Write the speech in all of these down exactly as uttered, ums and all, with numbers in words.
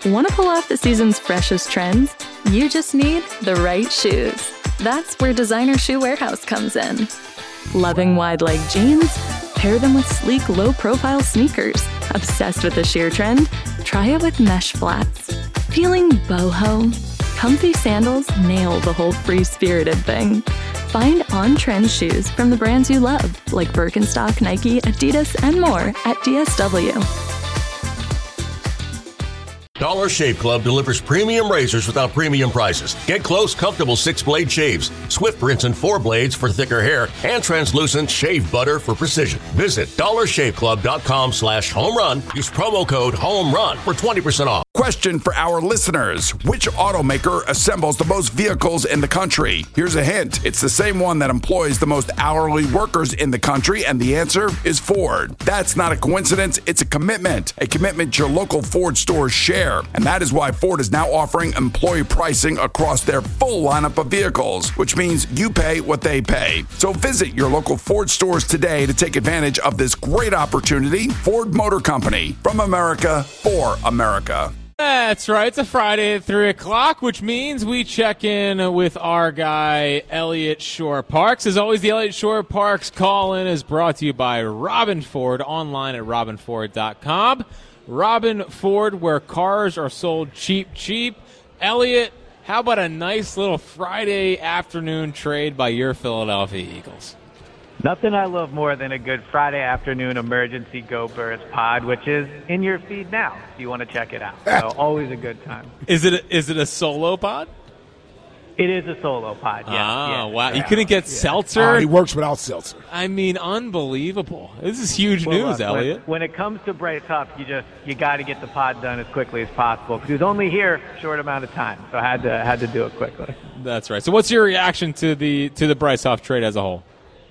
Want to pull off the season's freshest trends? You just need the right shoes. That's where Designer Shoe Warehouse comes in. Loving wide-leg jeans? Pair them with sleek, low-profile sneakers. Obsessed with the sheer trend? Try it with mesh flats. Feeling boho? Comfy sandals nail the whole free-spirited thing. Find on-trend shoes from the brands you love, like Birkenstock, Nike, Adidas, and more at D S W. Dollar Shave Club delivers premium razors without premium prices. Get close, comfortable six-blade shaves, swift rinse and four blades for thicker hair, and translucent shave butter for precision. Visit dollar shave club dot com slash home run. Use promo code HOMERUN for twenty percent off. Question for our listeners. Which automaker assembles the most vehicles in the country? Here's a hint. It's the same one that employs the most hourly workers in the country, and the answer is Ford. That's not a coincidence. It's a commitment. A commitment your local Ford stores share. And that is why Ford is now offering employee pricing across their full lineup of vehicles, which means you pay what they pay. So visit your local Ford stores today to take advantage of this great opportunity. Ford Motor Company, from America, for America. That's right. It's a Friday at three o'clock, which means we check in with our guy, Elliott Shorr-Parks. As always, the Elliott Shorr-Parks call-in is brought to you by Robin Ford, online at robin ford dot com. Robin Ford, where cars are sold cheap, cheap. Elliott, how about a nice little Friday afternoon trade by your Philadelphia Eagles? Nothing I love more than a good Friday afternoon emergency Go Birds pod, which is in your feed now if you want to check it out. So always a good time. Is it a, is it a solo pod? It is a solo pod, yeah. Ah, yeah, wow. yeah. You couldn't get yeah. seltzer? Oh, he works without seltzer. I mean, unbelievable. This is huge Well, news, look, Elliott. When, when it comes to Bryce Huff, you just you got to get the pod done as quickly as possible because he was only here a short amount of time, so I had to had to do it quickly. That's right. So, what's your reaction to the to the Bryce Huff trade as a whole?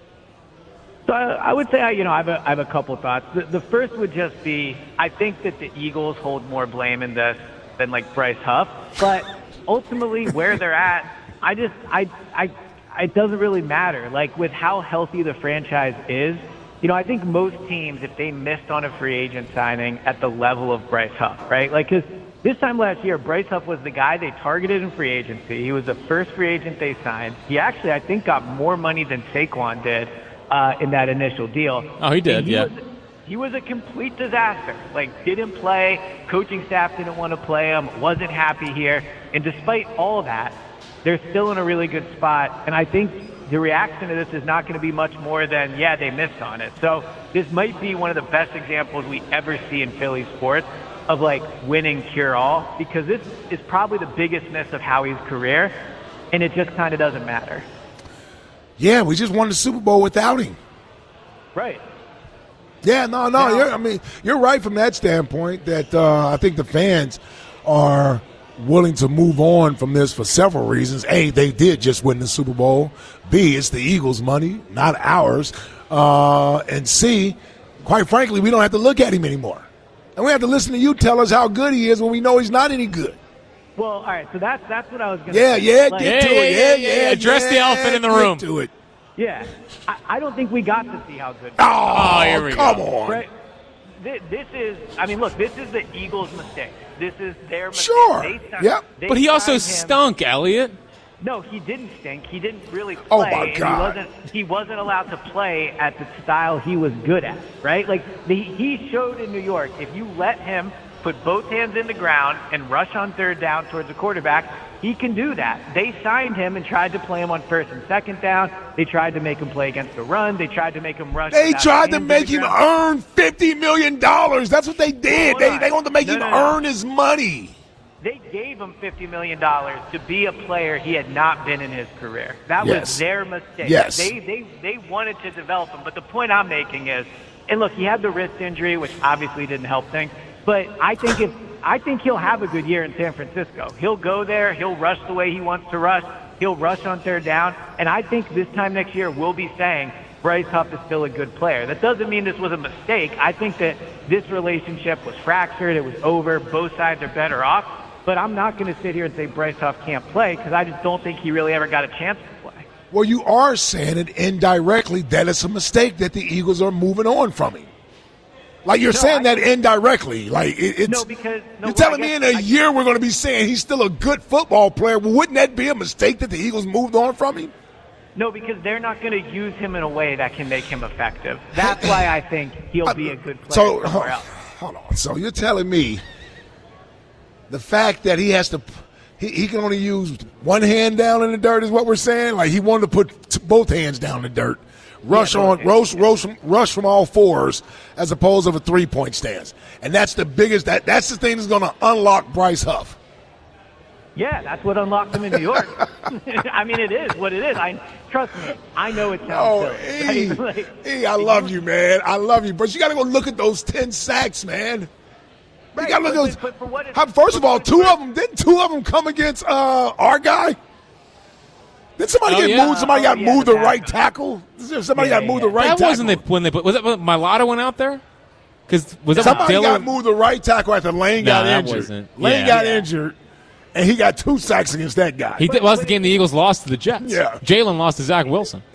So I, I would say, I, you know, I have a, I have a couple thoughts. The, the first would just be, I think that the Eagles hold more blame in this than like Bryce Huff, but ultimately where they're at, I just, I, I, it doesn't really matter. Like with how healthy the franchise is, you know, I think most teams, if they missed on a free agent signing at the level of Bryce Huff, right? Like, because this time last year, Bryce Huff was the guy they targeted in free agency. He was the first free agent they signed. He actually, I think, got more money than Saquon did uh, in that initial deal. Oh, he did, he yeah. Was, he was a complete disaster. Like, didn't play. Coaching staff didn't want to play him. Wasn't happy here. And despite all of that, they're still in a really good spot. And I think the reaction to this is not going to be much more than, yeah, they missed on it. So this might be one of the best examples we ever see in Philly sports of, like, winning cure-all, because this is probably the biggest miss of Howie's career, and it just kind of doesn't matter. Yeah, we just won the Super Bowl without him. Right. Yeah, no, no. Now, you're, I mean, you're right from that standpoint that uh, I think the fans are willing to move on from this for several reasons. A, they did just win the Super Bowl. B, it's the Eagles' money, not ours. Uh, and C, quite frankly, we don't have to look at him anymore. And we have to listen to you tell us how good he is when we know he's not any good. Well, all right, so that's that's what I was going to yeah, say. Yeah, like, get yeah, to yeah, it. yeah, Yeah, yeah, yeah. Address yeah, the elephant in the get room. to it. Yeah, I, I don't think we got to see how good. Oh, here we come go. on. Right? This, this is, I mean, look, this is the Eagles' mistake. This is their mistake. Sure. They signed, Yep. they But he also signed him. stunk, Elliott. No, he didn't stink. He didn't really play. Oh, my and God. He wasn't, he wasn't allowed to play at the style he was good at, right? Like, the, he showed in New York, if you let him put both hands in the ground and rush on third down towards the quarterback, he can do that. They signed him and tried to play him on first and second down. They tried to make him play against the run. They tried to make him rush. They without tried to hands make in him the ground. earn fifty million dollars. That's what they did. Hold They, on. they wanted to make No, him no, no. earn his money. They gave him fifty million dollars to be a player he had not been in his career. That Yes. was their mistake. Yes. They, they, they wanted to develop him. But the point I'm making is, and look, he had the wrist injury, which obviously didn't help things. But I think if I think he'll have a good year in San Francisco. He'll go there. He'll rush the way he wants to rush. He'll rush on third down. And I think this time next year we'll be saying Bryce Huff is still a good player. That doesn't mean this was a mistake. I think that this relationship was fractured. It was over. Both sides are better off. But I'm not going to sit here and say Bryce Huff can't play because I just don't think he really ever got a chance to play. Well, you are saying it indirectly that it's a mistake that the Eagles are moving on from him. Like you're No, saying I- that indirectly. Like it, it's No, because no, you're well, telling I me in guess- a I- year we're going to be saying he's still a good football player. Well, wouldn't that be a mistake that the Eagles moved on from him? No, because they're not going to use him in a way that can make him effective. That's why I think he'll be a good player So somewhere hold, else. hold on. So you're telling me the fact that he has to he, he can only use one hand down in the dirt is what we're saying? Like he wanted to put t- both hands down in the dirt. Rush Yeah, on, but- rush, rush, rush from all fours as opposed to a three-point stance. And that's the biggest, that that's the thing that's going to unlock Bryce Huff. Yeah, that's what unlocked him in New York. I mean, it is what it is. I trust me. I know it sounds Oh, silly. E, Right? Like, E, I love you, man. I love you. But you got to go look at those ten sacks, man. You Right, got to look but- at those. but for what it's- How, first of for all, what it's two worth- of them, didn't two of them come against uh, our guy? Did somebody Oh, get yeah. moved? Somebody Oh, got yeah, moved the the right backup. tackle? Somebody Yeah, got moved yeah. the right that tackle. wasn't the, when they put. Was that when Mulatto went out there? Because was that Somebody when got Dylan? moved the right tackle after Lane No, got that injured. wasn't- Lane yeah. got Yeah. injured, and he got two sacks against that guy. He did, well, that's the game the Eagles lost to the Jets. Yeah. Jalen lost to Zach Wilson.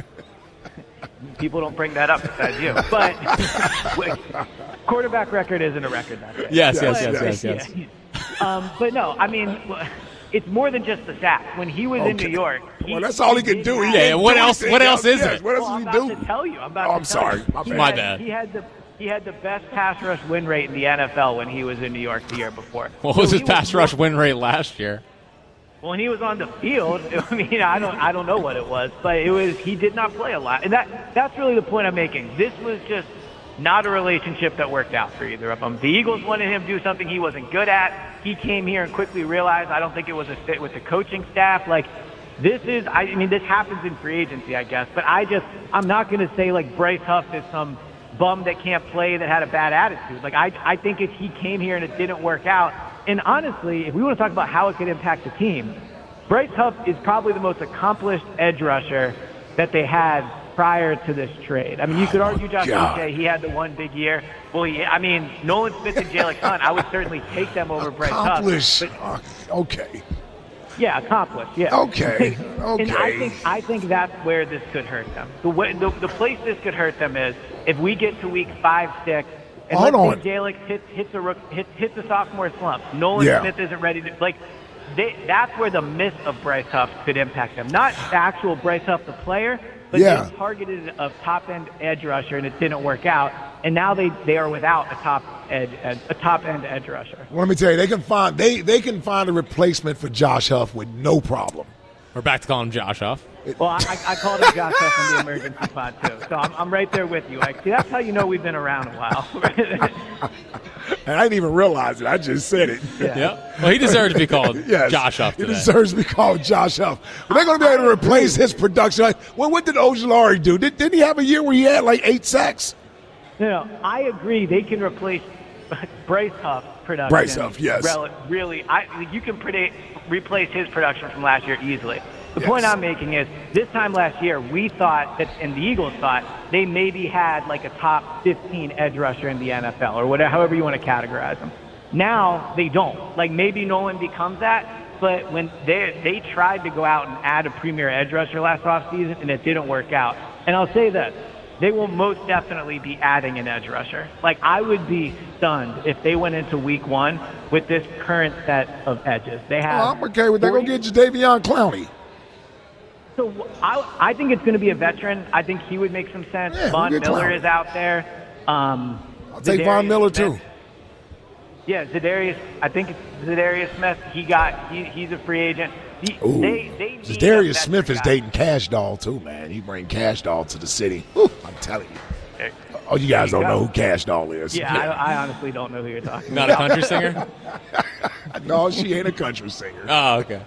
People don't bring that up besides you. But wait, quarterback record isn't a record. That's it. Yes, Yes, yes, yes, yes, yes, yes. Yeah. Um, but no, I mean, it's more than just the sacks. When he was in Okay. New York, he, Well, that's all he could did do. He have- Yeah, didn't what do else- anything what else is Yes, it? What else Well, I'm does he about do? to tell you. I'm about Oh, to I'm tell sorry. you. My He bad. My had- bad. He had the he had the best pass rush win rate in the N F L when he was in New York the year before. What So was his he pass more- rush win rate last year? When he was on the field, I mean, I don't, I don't know what it was, but it was he did not play a lot, and that that's really the point I'm making. This was just not a relationship that worked out for either of them. The Eagles wanted him to do something he wasn't good at. He came here and quickly realized I don't think it was a fit with the coaching staff. Like this is, I mean, this happens in free agency, I guess, but I just, I'm not going to say like Bryce Huff is some bum that can't play that had a bad attitude. Like I, I think if he came here and it didn't work out. And honestly, if we want to talk about how it could impact the team, Bryce Huff is probably the most accomplished edge rusher that they had prior to this trade. I mean, you could argue Josh God. Uche, he had the one big year. Well, he, I mean, Nolan Smith and Jalen Hunt, I would certainly take them over Bryce Huff. Accomplished. But, Uh, okay. yeah, accomplished. Yeah. Okay, And I okay. think I think that's where this could hurt them. The way, the, the place this could hurt them is if we get to week five, six, and Hold let's on. say Jalen hits hits a rook- hits hits a sophomore slump. Nolan Yeah. Smith isn't ready to like. They, that's where the miss of Bryce Huff could impact them. Not the actual Bryce Huff, the player, but Yeah. they targeted a top end edge rusher and it didn't work out. And now they, they are without a top edge a top end edge rusher. Well, let me tell you, they can find they they can find a replacement for Josh Huff with no problem. We're back to calling him Josh Huff. Well, I, I called him Josh Huff on the emergency pod too, so I'm, I'm right there with you. Like, see, that's how you know we've been around a while. And I didn't even realize it. I just said it. Yeah. Well, he deserves to be called Yes. Josh Huff He today. deserves to be called Josh Huff. But they're going to be able to replace his production. Like, well, what did Ojulari do? Did, didn't he have a year where he had like eight sacks? No, no, I agree. They can replace Bryce Huff production. Bryce Huff, yes. Rel- really, I, you can predict, replace his production from last year easily. The Yes. point I'm making is this time last year, we thought that, and the Eagles thought, they maybe had like a top fifteen edge rusher in the N F L or whatever, however you want to categorize them. Now they don't. Like maybe Nolan becomes that, but when they they tried to go out and add a premier edge rusher last offseason and it didn't work out. And I'll say this. They will most definitely be adding an edge rusher. Like, I would be stunned if they went into week one with this current set of edges. They have. Oh, I'm okay with that. Go get Jadeveon Clowney. So I, I think it's going to be a veteran. I think he would make some sense. Yeah, Von we'll get Miller Clowney. is out there. Um, I'll take Von Zadarius Miller, Smith- too. Yeah, Zadarius. I think it's Zadarius Smith. He got. He, he's a free agent. He, Ooh. they, they need a Darius veteran Smith is guy. dating Cash Doll, too, man. He bring Cash Doll to the city. Whew, I'm telling you. There- Oh, you guys There don't you know go. who Cash Doll is. Yeah, I, I honestly don't know who you're talking Not about. a country singer? No, she ain't a country singer. Oh, okay.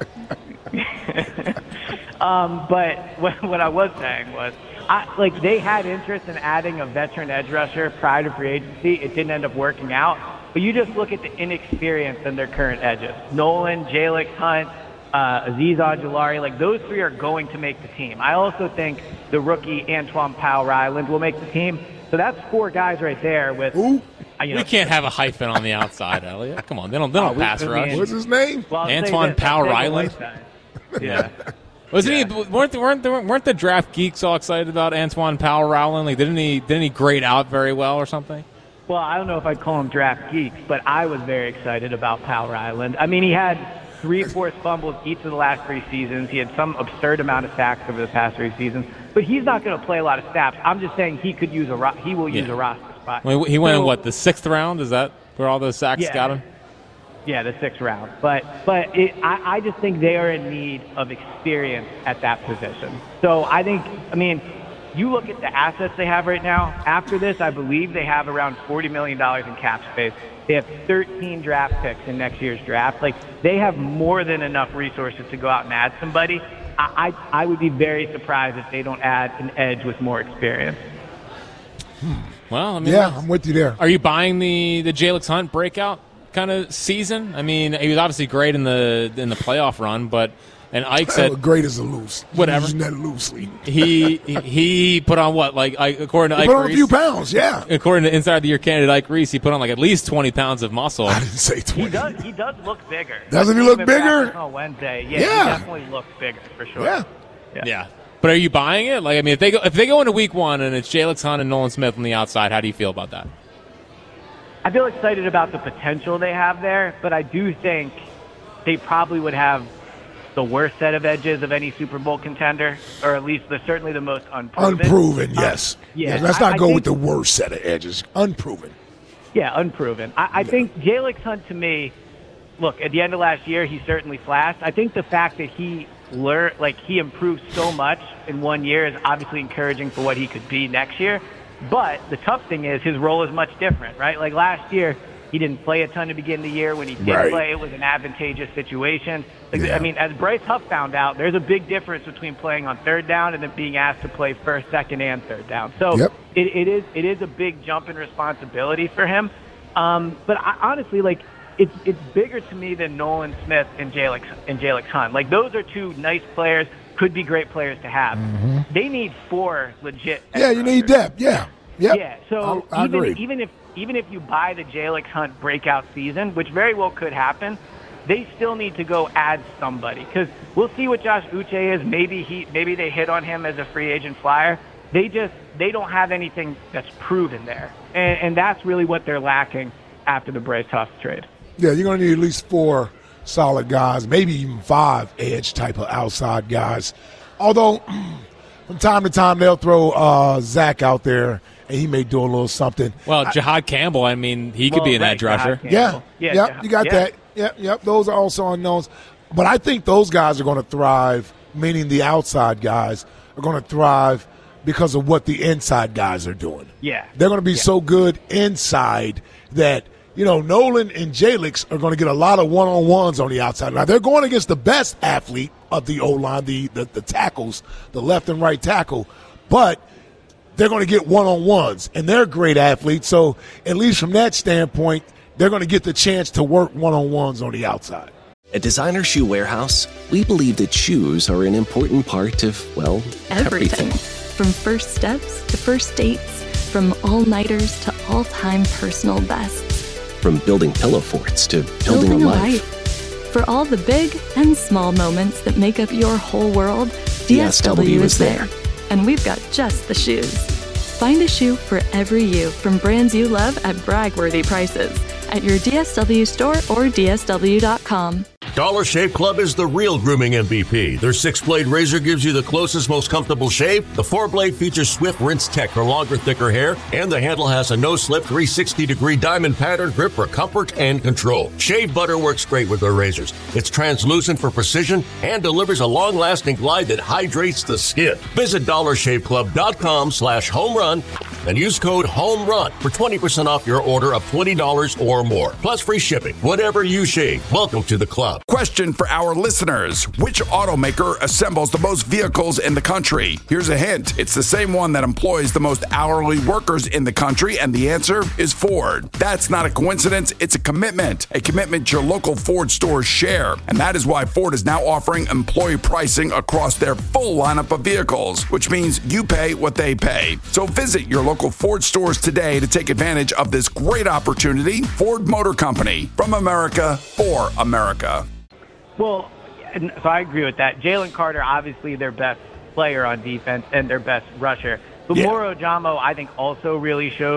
Um, but what, what I was saying was, I, like, they had interest in adding a veteran edge rusher prior to free agency. It didn't end up working out. But you just look at the inexperience in their current edges. Nolan, Jalen Hunt, uh, Azeez Ojulari, like, those three are going to make the team. I also think the rookie Antoine Powell-Ryland will make the team. So that's four guys right there with, Who? uh, you We know, can't have a hyphen on the outside, Elliot. Come on, they don't, they don't we- pass I rush. mean- What's his name? well, I'll say Antoine this, Powell I'll take the Ryland? white side. Yeah. Wasn't he? Weren't the, weren't the, weren't the draft geeks all excited about Antoine Powell Rowland? Like, didn't he didn't he grade out very well or something? Well, I don't know if I'd call them draft geeks, but I was very excited about Power Island. I mean, he had three forced fumbles each of the last three seasons. He had some absurd amount of sacks over the past three seasons. But he's not going to play a lot of snaps. I'm just saying he could use a ro- he will use yeah. a roster spot. Well, he went so, in, what, the sixth round? Is that where all those sacks yeah, got him? Yeah, the sixth round. But but it, I, I just think they are in need of experience at that position. So I think, I mean, you look at the assets they have right now. After this, I believe they have around forty million dollars in cap space. They have thirteen draft picks in next year's draft. Like, they have more than enough resources to go out and add somebody. I, I, I would be very surprised if they don't add an edge with more experience. Well, I mean, yeah, I'm with you there. Are you buying the the Jalix Hunt breakout kind of season? I mean, he was obviously great in the in the playoff run, but and Ike said well, great as a loose, whatever, using that loosely. he he put on what, like, according to he Ike put on Reese, a few pounds, yeah. According to Inside the Year candidate Ike Reese, he put on like at least twenty pounds of muscle. I didn't say twenty. He does. He does look bigger. Doesn't he look bigger? On Wednesday, yeah, yeah, he definitely looks bigger for sure. Yeah. yeah, yeah. But are you buying it? Like, I mean, if they go if they go into week one and it's Jalix Hunt and Nolan Smith on the outside, how do you feel about that? I feel excited about the potential they have there, but I do think they probably would have the worst set of edges of any Super Bowl contender, or at least the, certainly the most unproven. Unproven, yes. Um, yeah, yes. Let's not I, go I think, with the worst set of edges. Unproven. Yeah, unproven. I, I yeah. think Jalix Hunt, to me, look, at the end of last year, he certainly flashed. I think the fact that he learned, like, he improved so much in one year is obviously encouraging for what he could be next year. But the tough thing is his role is much different, right? Like last year, he didn't play a ton to begin the year. When he did right. play, it was an advantageous situation. Like, yeah. I mean, as Bryce Huff found out, there's a big difference between playing on third down and then being asked to play first, second, and third down. So yep. it, it is it is a big jump in responsibility for him. Um, but I, honestly, like, it's it's bigger to me than Nolan Smith and Jalix and Jalix Hunt. Like, those are two nice players, could be great players to have. Mm-hmm. They need four legit. Yeah, you need depth. Yeah. Yep. Yeah, so I, I even agree. even if even if you buy the Jalix Hunt breakout season, which very well could happen, they still need to go add somebody, because we'll see what Josh Uche is. Maybe he maybe they hit on him as a free agent flyer. They just they don't have anything that's proven there, and, and that's really what they're lacking after the Bryce Huff trade. Yeah, you're going to need at least four solid guys, maybe even five edge type of outside guys. Although from time to time they'll throw uh, Zach out there, and he may do a little something. Well, Jihad Campbell, I mean, he could well, be an right, edge rusher. Yeah, yeah, yep, Jihad, you got yeah. that. Yep, yep, those are also unknowns. But I think those guys are going to thrive, meaning the outside guys are going to thrive because of what the inside guys are doing. Yeah. They're going to be yeah. so good inside that, you know, Nolan and Jalix are going to get a lot of one-on-ones on the outside. Now, they're going against the best athlete of the O-line, the, the, the tackles, the left and right tackle, but they're going to get one-on-ones, and they're great athletes. So at least from that standpoint, they're going to get the chance to work one-on-ones on the outside. At Designer Shoe Warehouse, we believe that shoes are an important part of, well, Everything. everything. From first steps to first dates, from all-nighters to all-time personal bests. From building pillow forts to building, Building a a life. life. For all the big and small moments that make up your whole world, D S W is there. And we've got just the shoes. Find a shoe for every you from brands you love at brag-worthy prices at your D S W store or D S W dot com. Dollar Shave Club is the real grooming M V P. Their six-blade razor gives you the closest, most comfortable shave. The four-blade features Swift Rinse Tech for longer, thicker hair. And the handle has a no-slip three hundred sixty degree diamond pattern grip for comfort and control. Shave butter works great with their razors. It's translucent for precision and delivers a long-lasting glide that hydrates the skin. Visit dollar shave club dot com slash home run and use code HOMERUN for twenty percent off your order of twenty dollars or more. Plus free shipping. Whatever you shave, welcome to the club. Question for our listeners. Which automaker assembles the most vehicles in the country? Here's a hint. It's the same one that employs the most hourly workers in the country, and the answer is Ford. That's not a coincidence. It's a commitment. A commitment your local Ford stores share. And that is why Ford is now offering employee pricing across their full lineup of vehicles, which means you pay what they pay. So visit your local Ford stores today to take advantage of this great opportunity. Ford Motor Company, from America, for America. Well, so I agree with that. Jalen Carter, obviously their best player on defense and their best rusher. But Yeah. Moro Jamo, I think, also really showed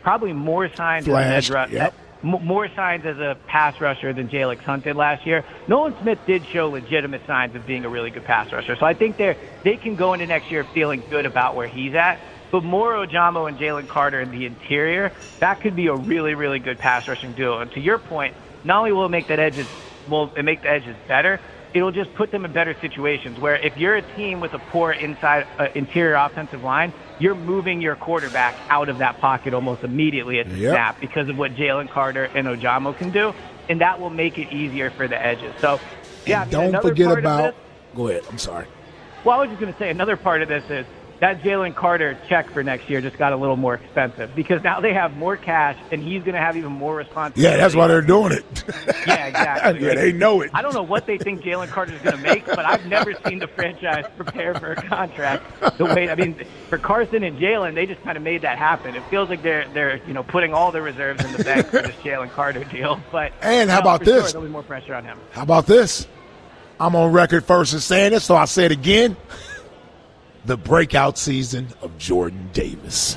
probably more signs Flash, as an edge ru- yep. m- more signs as a pass rusher than Jalen Hunt did last year. Nolan Smith did show legitimate signs of being a really good pass rusher. So I think they they can go into next year feeling good about where he's at. But Moro Ojomo and Jalen Carter in the interior, that could be a really, really good pass rushing duo. And to your point, not only will it make that edges will it make the edges better, it'll just put them in better situations where if you're a team with a poor inside uh, interior offensive line, you're moving your quarterback out of that pocket almost immediately at the Yep. snap because of what Jalen Carter and Ojomo can do, and that will make it easier for the edges. So, yeah, And I mean, don't another forget part of about. this- Go ahead. I'm sorry. well, I was just going to say another part of this is that Jalen Carter check for next year just got a little more expensive because now they have more cash and he's going to have even more responsibility. Yeah, that's why they're doing it. Yeah, exactly. Yeah, they know it. I don't know what they think Jalen Carter's going to make, but I've never seen the franchise prepare for a contract the way. I mean, for Carson and Jalen, they just kind of made that happen. It feels like they're they're you know putting all their reserves in the bank for this Jalen Carter deal. But And how no, about for sure, this? there'll be more pressure on him. How about this? I'm on record first in saying this, so I say it again. The breakout season of Jordan Davis.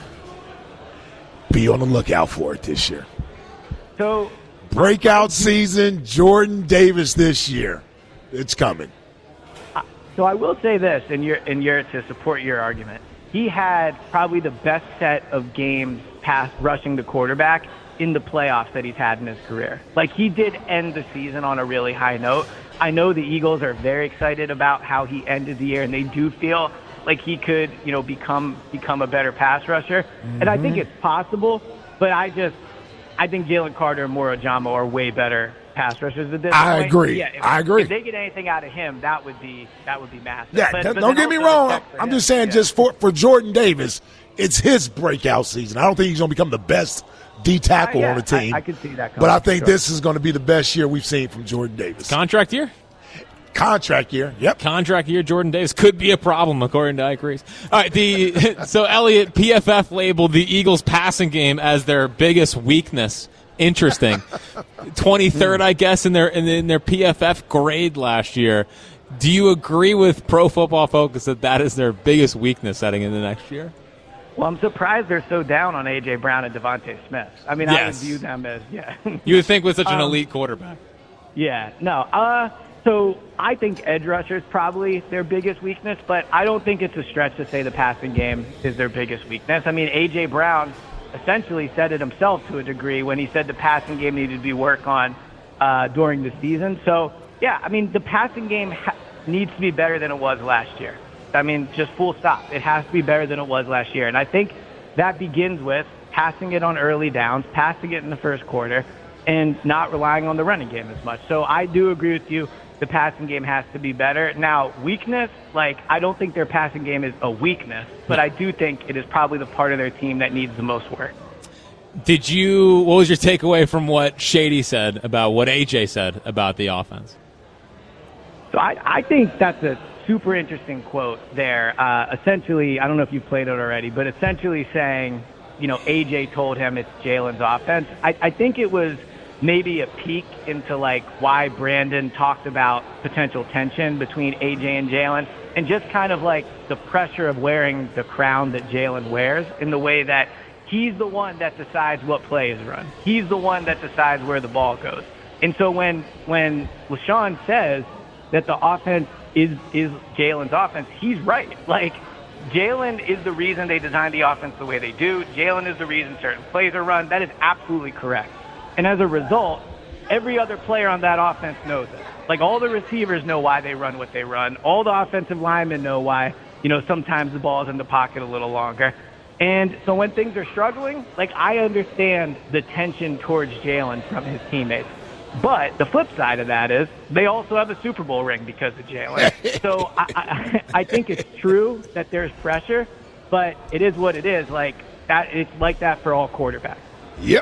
Be on the lookout for it this year. So Breakout season, Jordan Davis this year. It's coming. So I will say this, in your in your to support your argument, he had probably the best set of games past rushing the quarterback in the playoffs that he's had in his career. Like he did end the season on a really high note. I know the Eagles are very excited about how he ended the year, and they do feel like he could, you know, become become a better pass rusher. Mm-hmm. And I think it's possible, but I just I think Jalen Carter and Moro Ojomo are way better pass rushers at this I point. agree. Yeah, if, I agree. If they get anything out of him, that would be that would be massive. Yeah, But- don't but don't then get me also wrong. respect for I'm him. just saying, Yeah. just for, for Jordan Davis, it's his breakout season. I don't think he's going to become the best D tackle Uh, yeah, on the team. I, I could see that. but I coming, think sure. this is going to be the best year we've seen from Jordan Davis. Contract year? Contract year. Yep. Contract year, Jordan Davis could be a problem, according to Ike Reese. All right, the so Elliot, P F F labeled the Eagles' passing game as their biggest weakness. Interesting. twenty-third, I guess, in their in, in their P F F grade last year. Do you agree with Pro Football Focus that that is their biggest weakness heading into next year? Well, I'm surprised they're so down on A J Brown and Devontae Smith. I mean, I would Yes. view them as yeah. You would think with such an Um, elite quarterback. Yeah, no. Uh, so I think edge rusher is probably their biggest weakness, but I don't think it's a stretch to say the passing game is their biggest weakness. I mean, A J Brown essentially said it himself to a degree when he said the passing game needed to be worked on uh, during the season. So, yeah, I mean, the passing game ha- needs to be better than it was last year. I mean, just full stop. It has to be better than it was last year. And I think that begins with passing it on early downs, passing it in the first quarter, and not relying on the running game as much. So I do agree with you. The passing game has to be better. Now, weakness, like, I don't think their passing game is a weakness, but I do think it is probably the part of their team that needs the most work. Did you? What was your takeaway from what Shady said about what A J said about the offense? So I, I think that's a super interesting quote there. Uh, essentially, I don't know if you've played it already, but essentially saying, you know, A J told him it's Jalen's offense. I, I think it was maybe a peek into, like, why Brandon talked about potential tension between A J and Jalen and just kind of, like, the pressure of wearing the crown that Jalen wears in the way that he's the one that decides what play is run. He's the one that decides where the ball goes. And so when when LaShawn says that the offense is, is Jalen's offense, he's right. Like, Jalen is the reason they designed the offense the way they do. Jalen is the reason certain plays are run. That is absolutely correct. And as a result, every other player on that offense knows it. Like, all the receivers know why they run what they run. All the offensive linemen know why, you know, sometimes the ball is in the pocket a little longer. And so when things are struggling, like, I understand the tension towards Jalen from his teammates. But the flip side of that is they also have a Super Bowl ring because of Jalen. So I, I, I think it's true that there's pressure, but it is what it is. Like that, it's like that for all quarterbacks. Yep.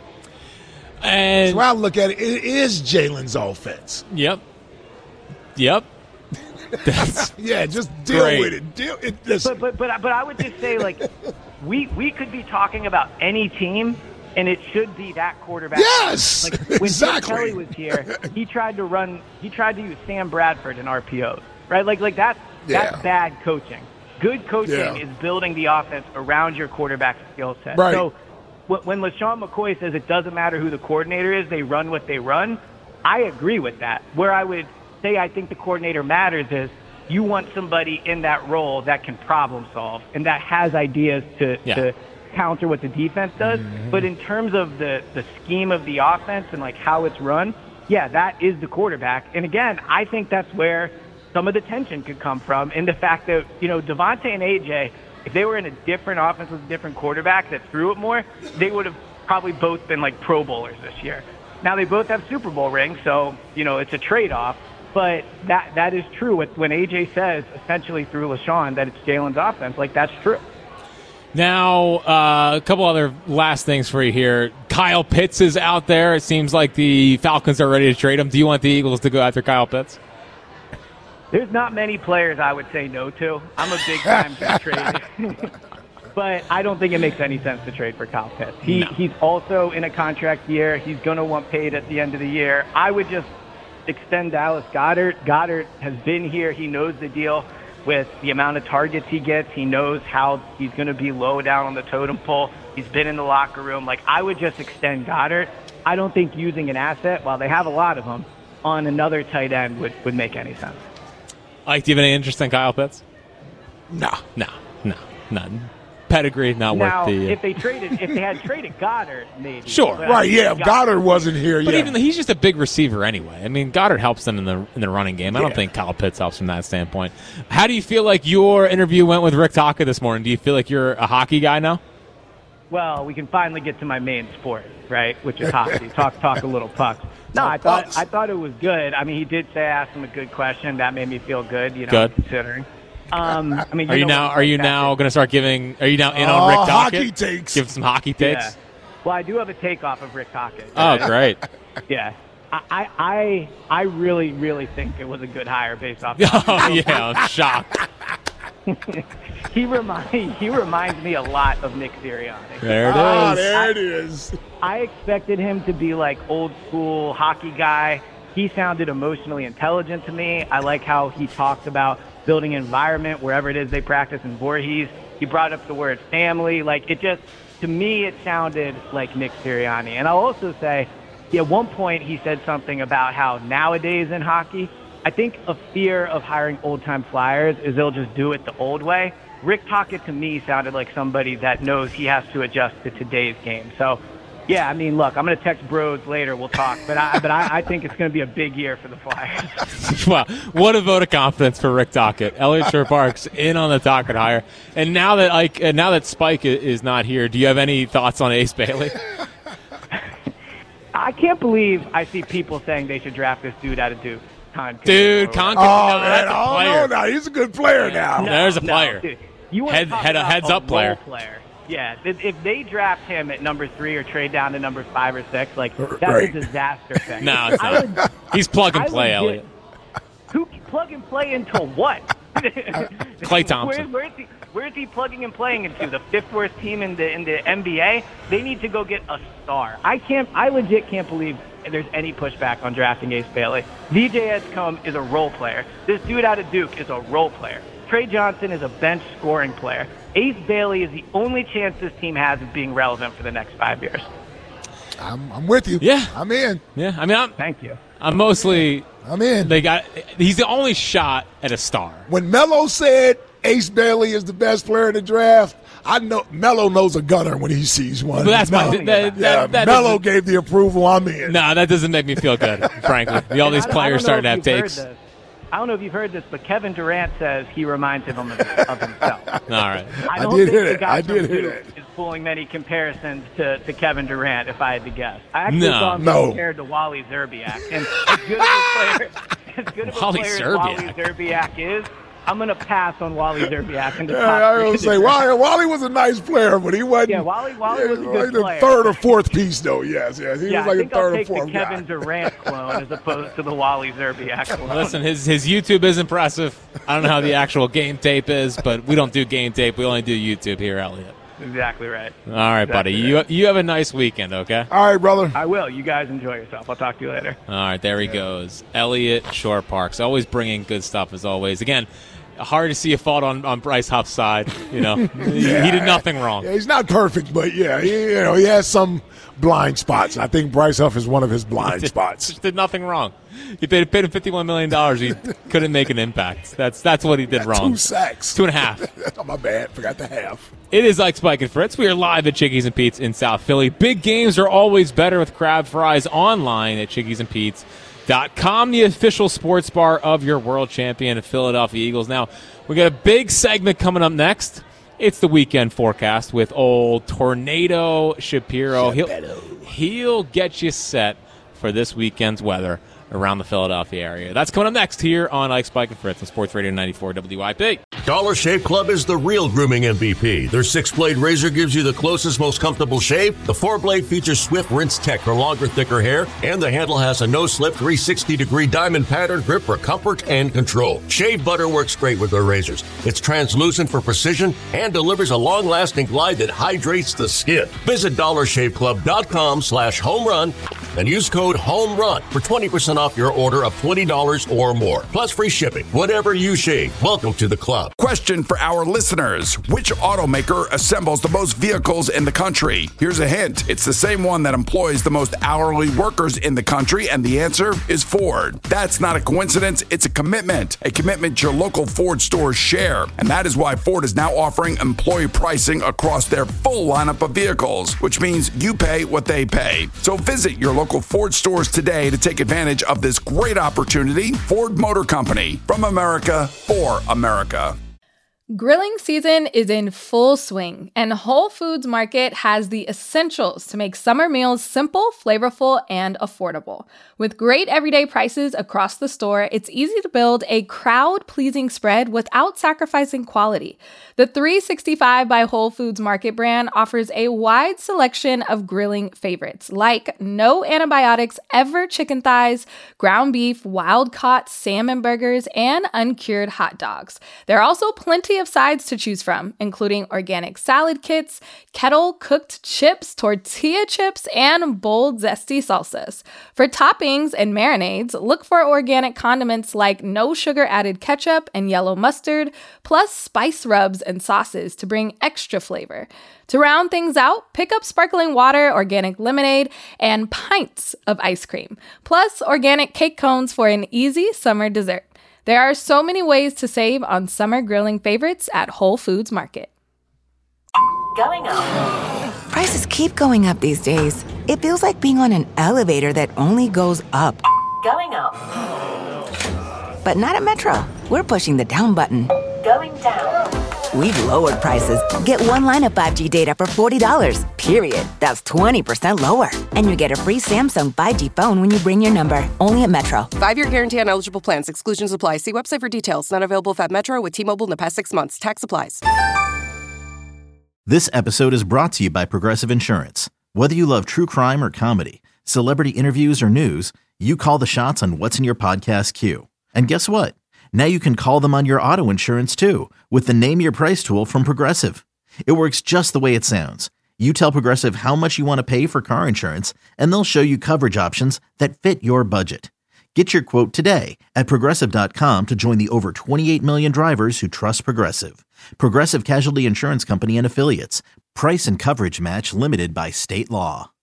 And So I look at it, it is Jalen's offense. yep, yep. That's Yeah, just deal Great. with it. Deal it. Listen, But but but but I would just say, like, we we could be talking about any team, and it should be that quarterback. Yes, Like, when exactly. Chip Kelly was here, he tried to run. He tried to use Sam Bradford in R P Os, right? Like like that's Yeah. that's bad coaching. Good coaching Yeah. is building the offense around your quarterback's skill set. Right. So when LaShawn McCoy says it doesn't matter who the coordinator is, they run what they run, I agree with that. Where I would say I think the coordinator matters is you want somebody in that role that can problem solve and that has ideas to, yeah. to counter what the defense does. Mm-hmm. But in terms of the, the scheme of the offense and like how it's run, yeah, that is the quarterback. And again, I think that's where some of the tension could come from in the fact that, you know, Devontae and A J, if they were in a different offense with a different quarterback that threw it more, they would have probably both been like Pro Bowlers this year. Now they both have Super Bowl rings, so, you know, it's a trade-off. But that that is true. When A J says, essentially through LaShawn, that it's Jalen's offense, like, that's true. Now, uh, a couple other last things for you here. Kyle Pitts is out there. It seems like the Falcons are ready to trade him. Do you want the Eagles to go after Kyle Pitts? There's not many players I would say no to. I'm a big time to trade. But I don't think it makes any sense to trade for Kyle Pitts. He, no. He's also in a contract year. He's going to want paid at the end of the year. I would just extend Dallas Goedert. Goedert has been here. He knows the deal with the amount of targets he gets. He knows how he's going to be low down on the totem pole. He's been in the locker room. Like, I would just extend Goedert. I don't think using an asset, while they have a lot of them, on another tight end would, would make any sense. Ike, do you have any interest in Kyle Pitts? No. No, no, none. Pedigree, not now, worth the... Uh... if they traded, if they had traded Goddard, maybe. Sure. Right, yeah, if Goddard wasn't here, but yeah. even he's just a big receiver anyway. I mean, Goddard helps them in the in the running game. I don't yeah. think Kyle Pitts helps from that standpoint. How do you feel like your interview went with Rick Taka this morning? Do you feel like you're a hockey guy now? Well, we can finally get to my main sport, right, which is hockey. talk talk a little puck. No, I thought I thought it was good. I mean, he did say I asked him a good question. That made me feel good, you know, good. considering. Um, I mean, you are you now? Are you now going to start giving? Are you now in on oh, Rick Tocchet? Hockey takes. Give some hockey takes. Yeah. Well, I do have a takeoff of Rick Tocchet. Oh, great. Yeah, I, I, I really, really think it was a good hire based off. Oh yeah, I'm shocked. he remind he reminds me a lot of Nick Sirianni. There it oh, is. There I, it is. I expected him to be like old school hockey guy. He sounded emotionally intelligent to me. I like how he talked about building an environment wherever it is they practice in Voorhees. He brought up the word family. Like, it just, to me, it sounded like Nick Sirianni. And I'll also say, at one point he said something about how nowadays in hockey, I think a fear of hiring old-time Flyers is they'll just do it the old way. Rick Tocchet, to me, sounded like somebody that knows he has to adjust to today's game. So, yeah, I mean, look, I'm going to text Bros later. We'll talk. But I, but I, I think it's going to be a big year for the Flyers. Wow. What a vote of confidence for Rick Tocchet. Elliot Shore-Parks in on the Tocchet hire. And now that Ike, uh, now that Spike is not here, do you have any thoughts on Ace Bailey? I can't believe I see people saying they should draft this dude out of Duke. Con- dude, Con- oh, no, man, that's a oh, player. no, no, he's a good player now. No, There's a no, player. Dude. You want head, to talk head, about heads a up player. player. Yeah, if, if they draft him at number three or trade down to number five or six, like, that's right. a disaster thing. No, it's not. Would, He's plug and play, Elliot. Who plug and play into what? Klay Thompson. Where, where, is he, where is he plugging and playing into? The fifth worst team in the in the N B A? They need to go get a star. I can't. I legit can't believe there's any pushback on drafting Ace Bailey. V J Edgecombe is a role player. This dude out of Duke is a role player. Trey Johnson is a bench scoring player. Ace Bailey is the only chance this team has of being relevant for the next five years. I'm, I'm with you. Yeah, I'm in. Yeah, I mean, I'm, thank you. I'm mostly. I'm in. They got. He's the only shot at a star. When Melo said Ace Bailey is the best player in the draft, I know Melo knows a gunner when he sees one. But that's my. Melo, That, that, yeah, that Melo gave the approval. I'm in. No, nah, that doesn't make me feel good. Frankly, all these players starting to have takes. I don't know if you've heard this, but Kevin Durant says he reminds him of, of himself. All right. I, don't I did think hear the it. guy I from did hear Duke it. is pulling many comparisons to, to Kevin Durant, if I had to guess. I actually No. saw him No. compared to Wally Zerbiak. And as good of a player, as good of a Wally player as Zerbiak. Wally Zerbiak is, I'm going to pass on Wally Zerbiak in the Yeah, top I three. was going to say, Wally, Wally was a nice player, but he wasn't. Yeah, Wally, Wally was a like good the player. third or fourth piece, though. Yes, yes. He yeah, was like I think a third I'll or take fourth the guy. Kevin Durant clone as opposed to the Wally Zerbiak clone. Listen, his his YouTube is impressive. I don't know how the actual game tape is, but we don't do game tape. We only do YouTube here, Elliot. Exactly right. All right, Exactly buddy. right. You you have a nice weekend, okay? All right, brother. I will. You guys enjoy yourself. I'll talk to you later. All right, there he goes. Elliot Shore-Parks. Always bringing good stuff, as always. Again, hard to see a fault on, on Bryce Huff's side. You know, he, yeah. he did nothing wrong. Yeah, he's not perfect, but yeah, he, you know, he has some blind spots. I think Bryce Huff is one of his blind did, spots. Just did nothing wrong. He paid, paid him fifty-one million dollars. He couldn't make an impact. That's that's what he did wrong. Two sacks. Two and a half. Oh, my bad. Forgot the half. It is like Spike and Fritz. We are live at Chickies and Pete's in South Philly. Big games are always better with crab fries online at chickies and pete's dot com, the official sports bar of your world champion Philadelphia Eagles. Now, we got a big segment coming up next. It's the weekend forecast with old Tornado Shapiro. He'll, he'll get you set for this weekend's weather around the Philadelphia area. That's coming up next here on Ike, Spike, and Fritz on Sports Radio ninety-four W I P. Dollar Shave Club is the real grooming M V P. Their six-blade razor gives you the closest, most comfortable shave. The four-blade features Swift Rinse Tech for longer, thicker hair, and the handle has a no-slip three hundred sixty degree diamond pattern grip for comfort and control. Shave butter works great with their razors. It's translucent for precision and delivers a long-lasting glide that hydrates the skin. Visit dollar shave club dot com slash home run and use code HOMERUN for twenty percent off your order of twenty dollars or more. Plus free shipping. Whatever you shave, welcome to the club. Question for our listeners. Which automaker assembles the most vehicles in the country? Here's a hint. It's the same one that employs the most hourly workers in the country, and the answer is Ford. That's not a coincidence. It's a commitment. A commitment your local Ford stores share. And that is why Ford is now offering employee pricing across their full lineup of vehicles, which means you pay what they pay. So visit your local Ford stores today to take advantage of this great opportunity. Ford Motor Company, from America for America. Grilling season is in full swing, and Whole Foods Market has the essentials to make summer meals simple, flavorful, and affordable. With great everyday prices across the store, it's easy to build a crowd-pleasing spread without sacrificing quality. The three sixty-five by Whole Foods Market brand offers a wide selection of grilling favorites, like no antibiotics ever chicken thighs, ground beef, wild-caught salmon burgers, and uncured hot dogs. There are also plenty of sides to choose from, including organic salad kits, kettle-cooked chips, tortilla chips, and bold, zesty salsas. For toppings and marinades, look for organic condiments like no sugar-added ketchup and yellow mustard, plus spice rubs and sauces to bring extra flavor. To round things out, pick up sparkling water, organic lemonade, and pints of ice cream, plus organic cake cones for an easy summer dessert. There are so many ways to save on summer grilling favorites at Whole Foods Market. Going up. Prices keep going up these days. It feels like being on an elevator that only goes up. Going up. But not at Metro. We're pushing the down button. Going down. We've lowered prices. Get one line of five G data for forty dollars, period. That's twenty percent lower. And you get a free Samsung five G phone when you bring your number. Only at Metro. Five-year guarantee on eligible plans. Exclusions apply. See website for details. Not available if at Metro with T-Mobile in the past six months. Tax applies. This episode is brought to you by Progressive Insurance. Whether you love true crime or comedy, celebrity interviews or news, you call the shots on what's in your podcast queue. And guess what? Now you can call them on your auto insurance too with the Name Your Price tool from Progressive. It works just the way it sounds. You tell Progressive how much you want to pay for car insurance, and they'll show you coverage options that fit your budget. Get your quote today at Progressive dot com to join the over twenty-eight million drivers who trust Progressive. Progressive Casualty Insurance Company and Affiliates. Price and coverage match limited by state law.